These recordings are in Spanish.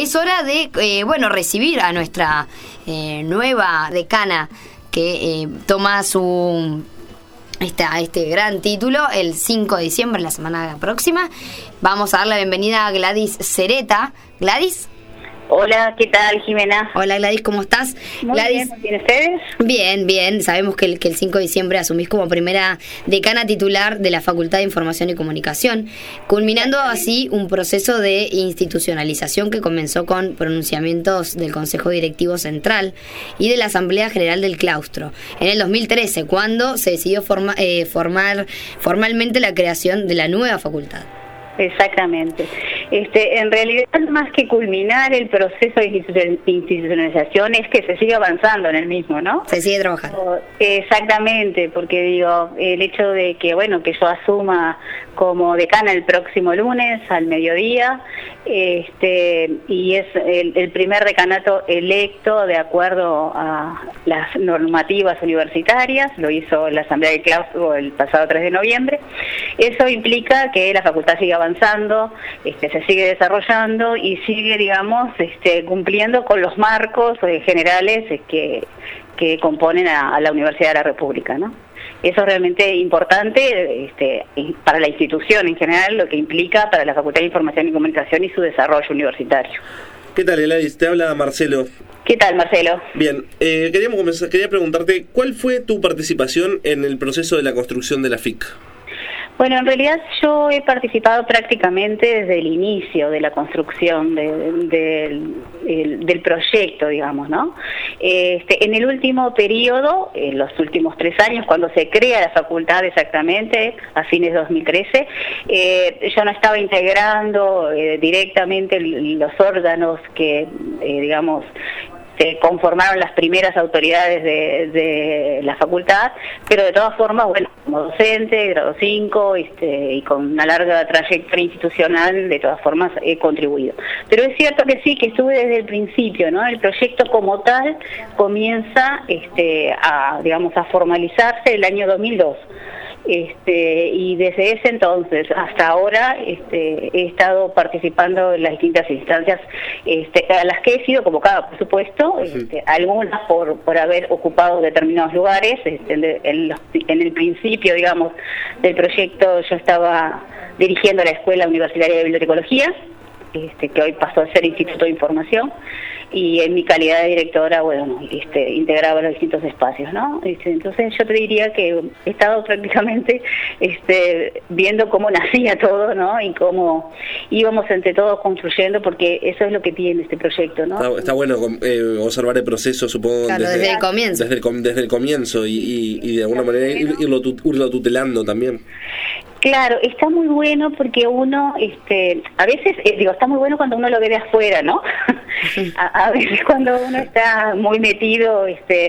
es hora de, recibir a nuestra nueva decana que toma este gran título el 5 de diciembre, la semana próxima. Vamos a dar la bienvenida a Gladys Cereta. Gladys. Hola, ¿qué tal, Jimena? Hola, Gladys, ¿cómo estás? Muy Gladys, bien, ¿ustedes? Bien. Sabemos que el 5 de diciembre asumís como primera decana titular de la Facultad de Información y Comunicación, culminando así un proceso de institucionalización que comenzó con pronunciamientos del Consejo Directivo Central y de la Asamblea General del Claustro en el 2013, cuando se decidió formar formalmente la creación de la nueva facultad. Exactamente. En realidad, más que culminar el proceso de institucionalización, es que se sigue avanzando en el mismo, ¿no? Se sigue trabajando. Exactamente, porque digo, el hecho de que, que yo asuma como decana el próximo lunes al mediodía, y es el primer decanato electo de acuerdo a las normativas universitarias, lo hizo la Asamblea del Claustro el pasado 3 de noviembre, eso implica que la facultad sigue avanzando, se sigue desarrollando y sigue, cumpliendo con los marcos generales que componen a la Universidad de la República, ¿no? Eso es realmente importante para la institución en general, lo que implica para la Facultad de Información y Comunicación y su desarrollo universitario. ¿Qué tal, Gladys? Te habla Marcelo. ¿Qué tal, Marcelo? Bien, quería preguntarte, ¿cuál fue tu participación en el proceso de la construcción de la FIC? Bueno, en realidad yo he participado prácticamente desde el inicio de la construcción del proyecto, digamos, ¿no? En el último periodo, en los últimos 3 años, cuando se crea la facultad exactamente, a fines de 2013, yo no estaba integrando directamente los órganos que, se conformaron las primeras autoridades de la facultad, pero de todas formas, como docente, grado 5, y con una larga trayectoria institucional, de todas formas he contribuido. Pero es cierto que sí, que estuve desde el principio, ¿no? El proyecto como tal comienza a formalizarse el año 2002. Y desde ese entonces hasta ahora he estado participando en las distintas instancias a las que he sido convocada, por supuesto, algunas por haber ocupado determinados lugares. En el principio, del proyecto yo estaba dirigiendo la Escuela Universitaria de Bibliotecología, que hoy pasó a ser Instituto de Información, y en mi calidad de directora, integraba los distintos espacios, ¿no? Entonces yo te diría que he estado prácticamente viendo cómo nacía todo, ¿no? Y cómo íbamos entre todos construyendo, porque eso es lo que tiene este proyecto, ¿no? Está bueno observar el proceso, supongo, claro, desde el comienzo. Desde el comienzo y de alguna manera irlo tutelando también. Claro, está muy bueno porque uno, a veces, está muy bueno cuando uno lo ve de afuera, ¿no? A veces cuando uno está muy metido,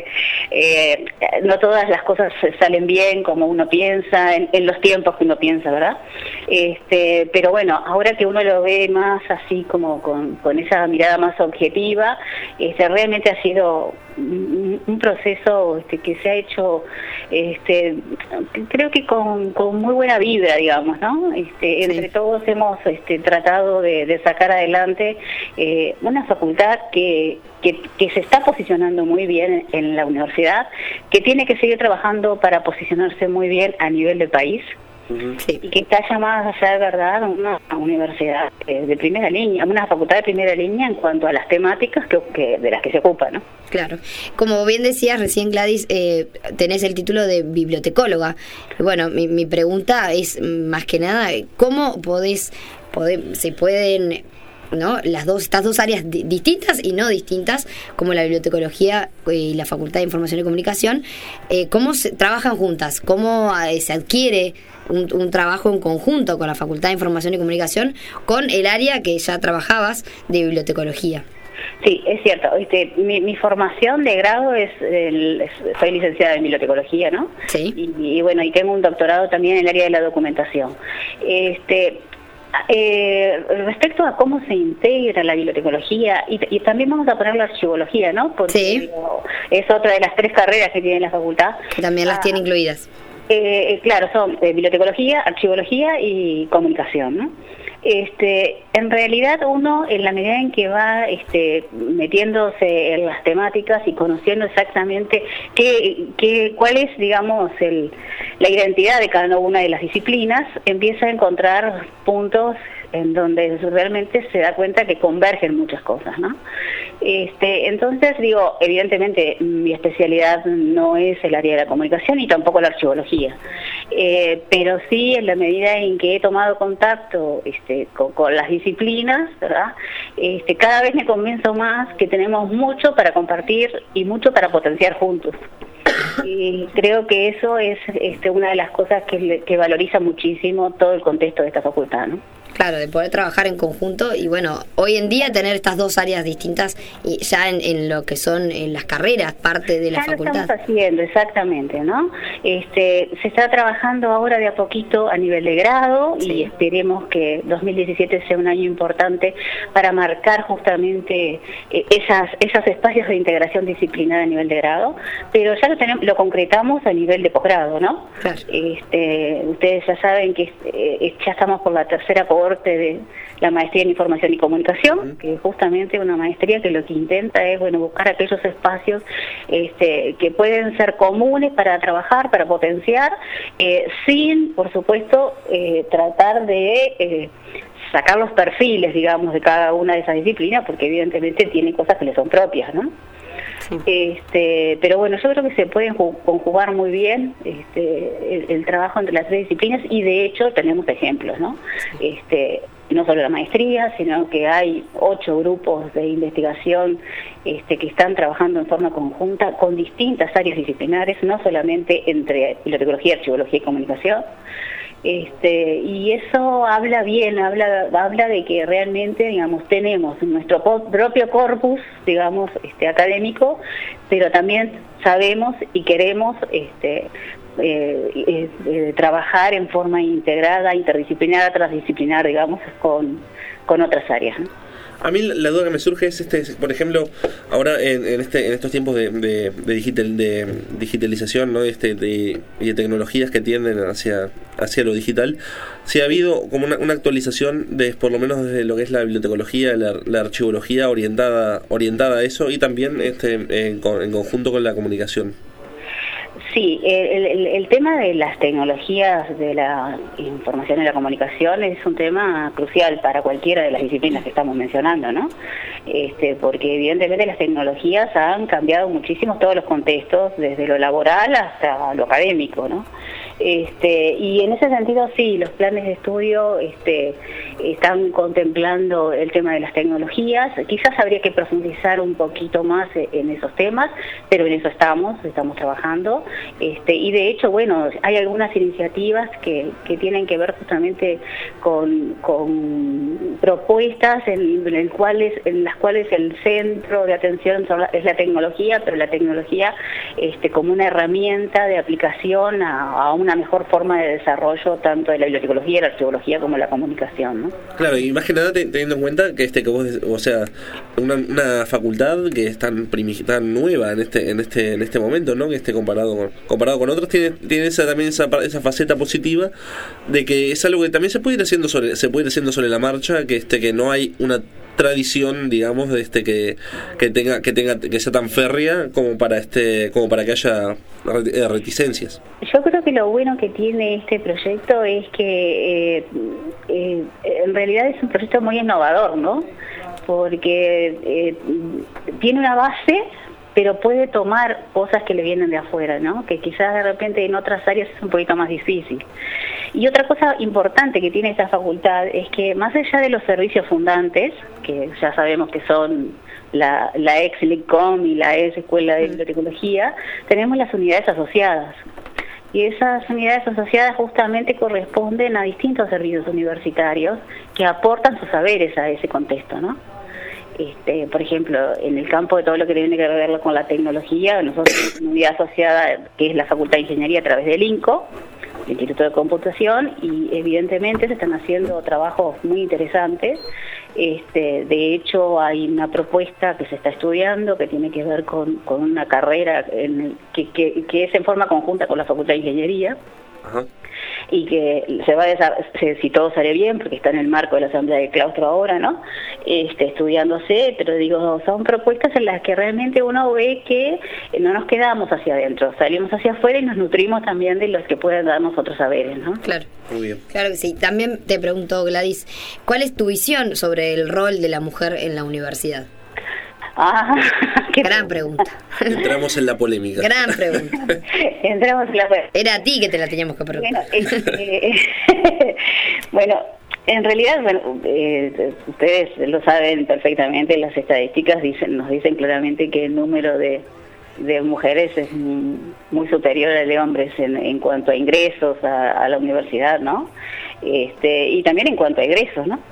no todas las cosas salen bien como uno piensa, en los tiempos que uno piensa, ¿verdad? Pero bueno, ahora que uno lo ve más así como con esa mirada más objetiva, realmente ha sido un proceso que se ha hecho, creo que con muy buena vibra, digamos, ¿no? Entre todos hemos tratado de sacar adelante una facultad que se está posicionando muy bien en la universidad, que tiene que seguir trabajando para posicionarse muy bien a nivel del país. Sí. Y que está llamada a ser, ¿verdad?, una universidad de primera línea, una facultad de primera línea en cuanto a las temáticas de las que se ocupa, ¿no? Claro. Como bien decías recién, Gladys, tenés el título de bibliotecóloga. Bueno, mi pregunta es más que nada, ¿cómo se pueden, ¿no?, estas dos áreas distintas y no distintas, como la bibliotecología y la Facultad de Información y Comunicación, cómo se trabajan juntas? ¿Cómo se adquiere un trabajo en conjunto con la Facultad de Información y Comunicación, con el área que ya trabajabas de bibliotecología? Sí, es cierto. Mi formación de grado soy licenciada en bibliotecología, ¿no? Sí. Y tengo un doctorado también en el área de la documentación. Respecto a cómo se integra la bibliotecología, y también vamos a poner la archivología, ¿no? Porque sí, es otra de las 3 carreras que tiene la facultad. Que también las tiene incluidas. Claro, son bibliotecología, archivología y comunicación, ¿no? En realidad uno, en la medida en que va metiéndose en las temáticas y conociendo exactamente cuál es, digamos, la identidad de cada una de las disciplinas, empieza a encontrar puntos en donde realmente se da cuenta que convergen muchas cosas, ¿no? Entonces, digo, evidentemente mi especialidad no es el área de la comunicación y tampoco la archivología, pero sí, en la medida en que he tomado contacto con las disciplinas, ¿verdad? Cada vez me convenzo más que tenemos mucho para compartir y mucho para potenciar juntos. Y creo que eso es una de las cosas que valoriza muchísimo todo el contexto de esta facultad, ¿no? Claro, de poder trabajar en conjunto y bueno, hoy en día tener estas dos áreas distintas y ya en lo que son en las carreras, parte de la facultad. Ya lo estamos haciendo, exactamente, ¿no? Se está trabajando ahora de a poquito a nivel de grado, sí, y esperemos que 2017 sea un año importante para marcar justamente esos espacios de integración disciplinar a nivel de grado, pero ya lo concretamos a nivel de posgrado, ¿no? Claro. Ustedes ya saben que ya estamos por la tercera cohorte de la maestría en información y comunicación, que es justamente una maestría que lo que intenta es, bueno, buscar aquellos espacios que pueden ser comunes para trabajar, para potenciar, sin, por supuesto, tratar de sacar los perfiles, digamos, de cada una de esas disciplinas, porque evidentemente tienen cosas que le son propias, ¿no? Sí. Pero bueno, yo creo que se pueden conjugar muy bien el trabajo entre las tres disciplinas y de hecho tenemos ejemplos, ¿no? No solo la maestría, sino que hay 8 grupos de investigación que están trabajando en forma conjunta con distintas áreas disciplinares, no solamente entre bibliotecología, archivología y comunicación. Y eso habla bien, habla de que realmente, digamos, tenemos nuestro propio corpus, digamos, académico, pero también sabemos y queremos trabajar en forma integrada, interdisciplinar, transdisciplinar, digamos, con otras áreas, ¿no? A mí la duda que me surge es, por ejemplo, ahora en estos tiempos de digitalización, ¿no? Y de tecnologías que tienden hacia lo digital, si ha habido como una actualización por lo menos desde lo que es la bibliotecología, la archivología orientada a eso y también en conjunto con la comunicación. Sí, el tema de las tecnologías de la información y la comunicación es un tema crucial para cualquiera de las disciplinas que estamos mencionando, ¿no? Porque evidentemente las tecnologías han cambiado muchísimo todos los contextos, desde lo laboral hasta lo académico, ¿no? Y en ese sentido sí, los planes de estudio están contemplando el tema de las tecnologías. Quizás habría que profundizar un poquito más en esos temas, pero en eso estamos trabajando. Y de hecho, bueno, hay algunas iniciativas que tienen que ver justamente con propuestas en las cuales el centro de atención es la tecnología, pero la tecnología como una herramienta de aplicación a una mejor forma de desarrollo tanto de la bibliotecología, la archivología como la comunicación, ¿no? Claro, y más que nada teniendo en cuenta que vos, o sea, una facultad que es tan nueva en este momento, ¿no? Que comparado con otros tiene también esa faceta positiva de que es algo que también se puede ir haciendo sobre la marcha, que no hay una tradición, digamos, que sea tan férrea como para que haya reticencias. Yo creo que lo bueno que tiene este proyecto es que en realidad es un proyecto muy innovador, ¿no? Porque tiene una base, pero puede tomar cosas que le vienen de afuera, ¿no? Que quizás de repente en otras áreas es un poquito más difícil. Y otra cosa importante que tiene esta facultad es que más allá de los servicios fundantes, que ya sabemos que son la ex LICOM y la ex Escuela de Bibliotecología, tenemos las unidades asociadas. Y esas unidades asociadas justamente corresponden a distintos servicios universitarios que aportan sus saberes a ese contexto, ¿no? Por ejemplo, en el campo de todo lo que tiene que ver con la tecnología, nosotros tenemos una unidad asociada que es la Facultad de Ingeniería a través del INCO, el Instituto de Computación, y evidentemente se están haciendo trabajos muy interesantes. De hecho, hay una propuesta que se está estudiando que tiene que ver con una carrera que es en forma conjunta con la Facultad de Ingeniería. Ajá. y que se va si todo sale bien, porque está en el marco de la Asamblea de Claustro ahora, ¿no? Estudiándose, pero digo, son propuestas en las que realmente uno ve que no nos quedamos hacia adentro, salimos hacia afuera y nos nutrimos también de los que pueden darnos otros saberes, ¿no? Claro. Muy bien. Claro que sí. También te pregunto, Gladys, ¿cuál es tu visión sobre el rol de la mujer en la universidad? Gran pregunta. Entramos en la polémica. Gran pregunta. Entramos en la polémica. Era a ti que te la teníamos que preguntar. Bueno, en realidad, ustedes lo saben perfectamente, las estadísticas nos dicen claramente que el número de mujeres es muy superior al de hombres en cuanto a ingresos a la universidad, ¿no? Y también en cuanto a egresos, ¿no?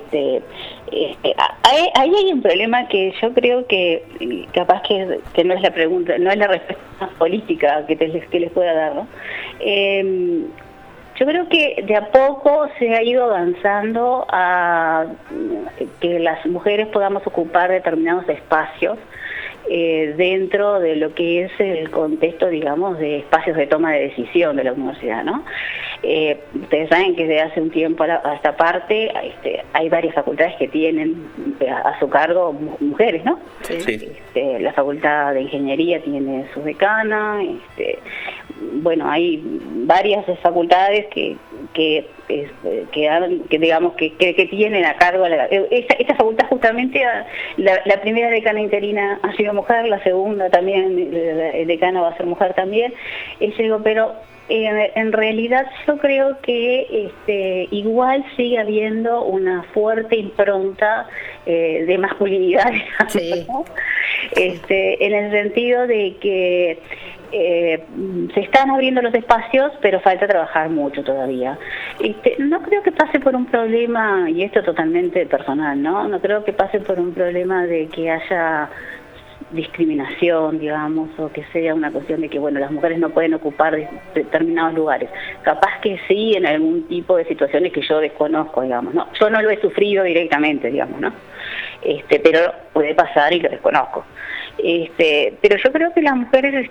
Ahí hay un problema que yo creo que capaz que no es la pregunta, no es la respuesta más política que les pueda dar, ¿no? Yo creo que de a poco se ha ido avanzando a que las mujeres podamos ocupar determinados espacios dentro de lo que es el contexto, digamos, de espacios de toma de decisión de la universidad, ¿no? Ustedes saben que desde hace un tiempo a esta parte hay varias facultades que tienen a su cargo mujeres, ¿no? Sí. La Facultad de Ingeniería tiene su decana, bueno, hay varias facultades que digamos que tienen a cargo esta facultad. Justamente la primera decana interina ha sido mujer, la segunda también, el decano va a ser mujer también. Pero en realidad yo creo que igual sigue habiendo una fuerte impronta de masculinidad, digamos, sí. ¿no? En el sentido de que se están abriendo los espacios, pero falta trabajar mucho todavía. No creo que pase por un problema, y esto totalmente personal, no creo que pase por un problema de que haya discriminación, digamos, o que sea una cuestión de que, bueno, las mujeres no pueden ocupar determinados lugares. Capaz que sí, en algún tipo de situaciones que yo desconozco, digamos, ¿no? Yo no lo he sufrido directamente, digamos, ¿no? Pero puede pasar y lo desconozco. Pero yo creo que las mujeres,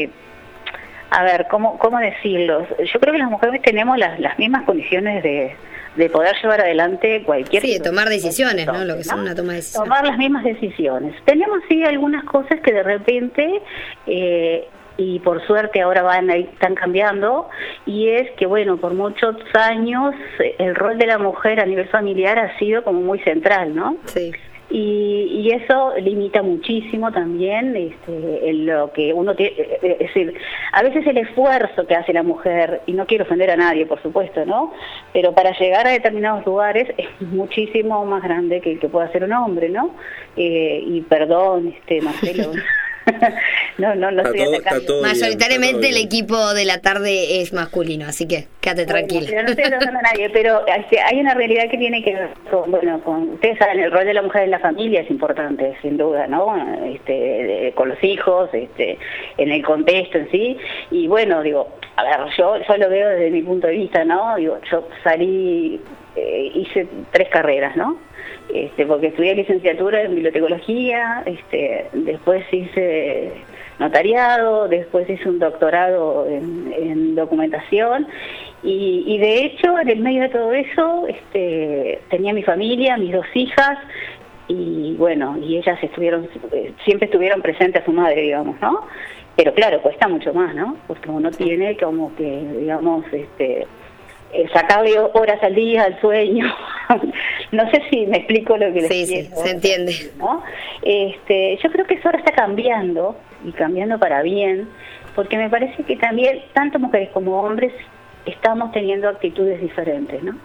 a ver, ¿cómo decirlo? Yo creo que las mujeres tenemos las mismas condiciones de poder llevar adelante cualquier... Sí, de tomar decisiones, ¿no? Lo que son una toma de decisiones. Tomar las mismas decisiones. Tenemos, sí, algunas cosas que de repente, y por suerte ahora están cambiando, y es que, bueno, por muchos años el rol de la mujer a nivel familiar ha sido como muy central, ¿no? Sí. Y eso limita muchísimo también en lo que uno tiene, es decir, a veces el esfuerzo que hace la mujer, y no quiero ofender a nadie, por supuesto, ¿no? Pero para llegar a determinados lugares es muchísimo más grande que el que puede hacer un hombre, ¿no? Y perdón, Marcelo. No estoy atacando. Mayoritariamente el equipo de la tarde es masculino, así que quédate tranquila. Pero no estoy atacando a nadie, pero hay una realidad que tiene que ver con ustedes saben, el rol de la mujer en la familia es importante, sin duda, ¿no? Con los hijos, en el contexto en sí, y bueno, digo, a ver, yo lo veo desde mi punto de vista, ¿no? Digo, yo salí, hice 3 carreras, ¿no? Porque estudié licenciatura en bibliotecología, después hice notariado, después hice un doctorado en documentación y de hecho en el medio de todo eso tenía mi familia, mis 2 hijas y bueno, y ellas siempre estuvieron presentes a su madre, digamos, ¿no? Pero claro, cuesta mucho más, ¿no? Porque uno tiene como que, digamos, sacarle horas al día al sueño. No sé si me explico lo que les quiero. Sí, se entiende, ¿no? Yo creo que eso ahora está cambiando, y cambiando para bien, porque me parece que también, tanto mujeres como hombres, estamos teniendo actitudes diferentes, ¿no?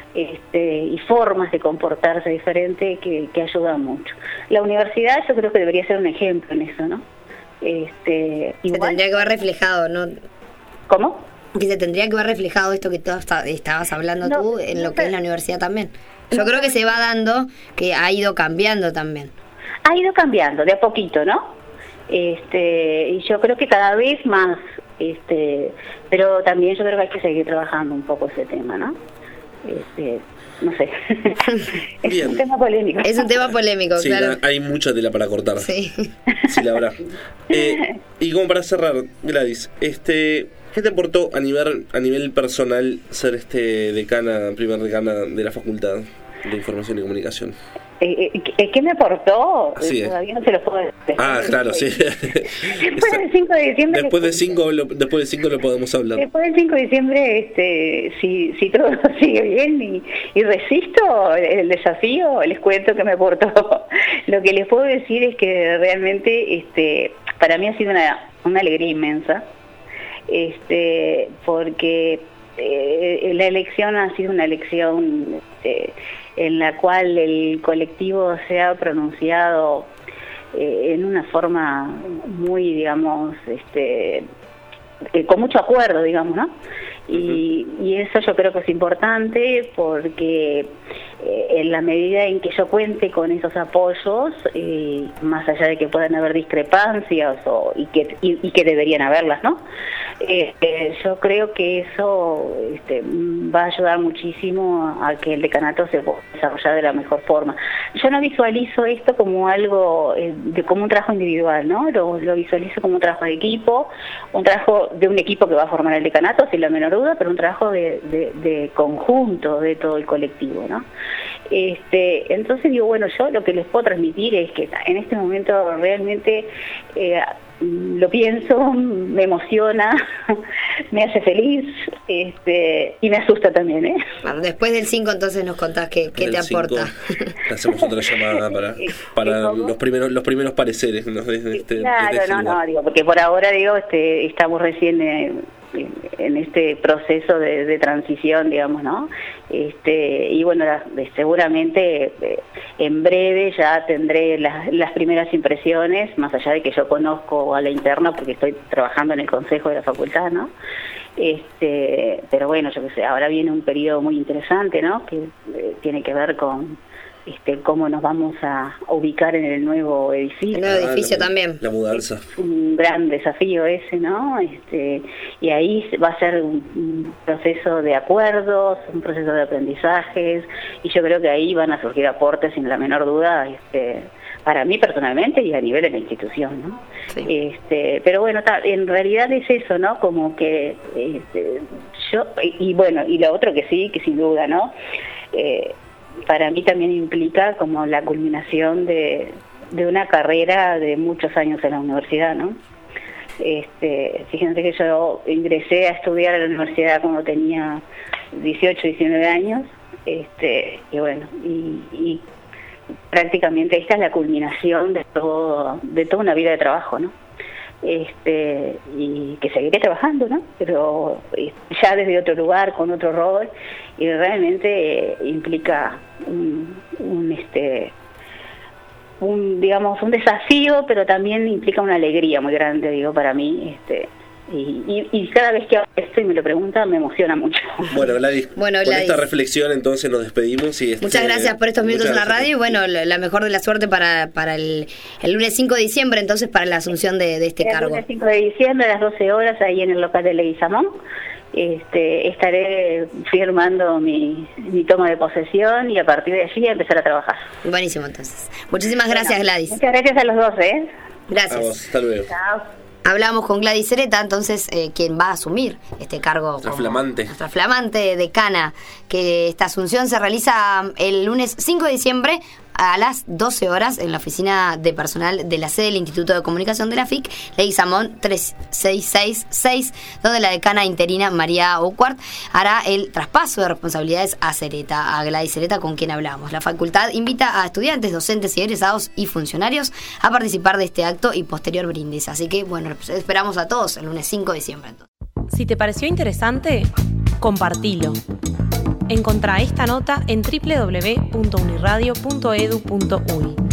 Y formas de comportarse diferentes que ayudan mucho. La universidad yo creo que debería ser un ejemplo en eso, ¿no? Se tendría que ver reflejado, ¿no? ¿Cómo? Que se tendría que ver reflejado esto que tú estabas hablando tú en lo que es la universidad también. Yo creo que se va dando, que ha ido cambiando también. Ha ido cambiando, de a poquito, ¿no? Y yo creo que cada vez más, pero también yo creo que hay que seguir trabajando un poco ese tema, ¿no? No sé. Es Bien. un tema polémico. Es un tema polémico, sí, claro. Hay mucha tela para cortar. Sí. Sí, la verdad. Y como para cerrar, Gladys, ¿Qué te aportó a nivel personal ser primer decana de la Facultad de Información y Comunicación? ¿Qué me aportó? Sí, todavía no se lo puedo decir. Claro, sí. Después del 5 de diciembre... Después del 5 lo podemos hablar. Después del 5 de diciembre, si todo sigue bien y resisto el desafío, les cuento que me aportó. Lo que les puedo decir es que realmente para mí ha sido una alegría inmensa, porque la elección ha sido una elección en la cual el colectivo se ha pronunciado en una forma muy, digamos, con mucho acuerdo, digamos, ¿no? Y eso yo creo que es importante porque en la medida en que yo cuente con esos apoyos, más allá de que puedan haber discrepancias y que deberían haberlas, ¿no? Yo creo que eso va a ayudar muchísimo a que el decanato se pueda desarrollar de la mejor forma. Yo no visualizo esto como algo, como un trabajo individual, ¿no? Lo visualizo como un trabajo de equipo, un trabajo de un equipo que va a formar el decanato, sin la menor duda, pero un trabajo de conjunto de todo el colectivo, ¿no? Entonces digo, bueno, yo lo que les puedo transmitir es que en este momento realmente lo pienso, me emociona, me hace feliz, y me asusta también, Bueno, después del 5 entonces nos contás qué te aporta. 5, hacemos otra llamada para los primeros pareceres, ¿no? Claro, digo, porque por ahora estamos recién en este proceso de transición, digamos, ¿no? Y bueno, seguramente en breve ya tendré las primeras impresiones, más allá de que yo conozco a la interna porque estoy trabajando en el consejo de la facultad, ¿no? Pero bueno, yo qué sé, ahora viene un periodo muy interesante, ¿no? Que tiene que ver con cómo nos vamos a ubicar en el nuevo edificio. El nuevo edificio también. La mudanza. Un gran desafío ese, ¿no? Y ahí va a ser un proceso de acuerdos, un proceso de aprendizajes, y yo creo que ahí van a surgir aportes sin la menor duda, para mí personalmente y a nivel de la institución, ¿no? Sí. Pero bueno, en realidad es eso, ¿no? Como que yo, y bueno, y lo otro que sí, que sin duda, ¿no? Para mí también implica como la culminación de una carrera de muchos años en la universidad, ¿no? Fíjense que yo ingresé a estudiar a la universidad cuando tenía 18, 19 años, y bueno, y prácticamente esta es la culminación de toda una vida de trabajo, ¿no? Y que seguiré trabajando, ¿no? Pero ya desde otro lugar, con otro rol, y realmente implica digamos, un desafío, pero también implica una alegría muy grande, digo, para mí, y cada vez que hago esto y me lo preguntan, me emociona mucho. Bueno, Gladys, con esta reflexión entonces nos despedimos. Muchas gracias por estos minutos en la radio, y bueno, la mejor de la suerte para el lunes 5 de diciembre, entonces, para la asunción de este cargo. El lunes 5 de diciembre a las 12 horas, ahí en el local de Leguizamón. Estaré firmando mi toma de posesión y a partir de allí a empezar a trabajar. Buenísimo, entonces. Muchísimas gracias, Gladys. Muchas gracias a los dos, Gracias. A vos, hasta luego. Chao. Hablamos con Gladys Sereta, entonces, quien va a asumir este cargo. Nuestra flamante decana, que esta asunción se realiza el lunes 5 de diciembre a las 12 horas en la oficina de personal de la sede del Instituto de Comunicación de la FIC, Leguizamón 3666, donde la decana interina María Oquart hará el traspaso de responsabilidades a Gladys Sereta, con quien hablamos. La facultad invita a estudiantes, docentes y egresados y funcionarios a participar de este acto y posterior brindis. Así que, bueno, esperamos a todos el lunes 5 de diciembre. Si te pareció interesante, compartilo. Encontrá esta nota en www.uniradio.edu.uy.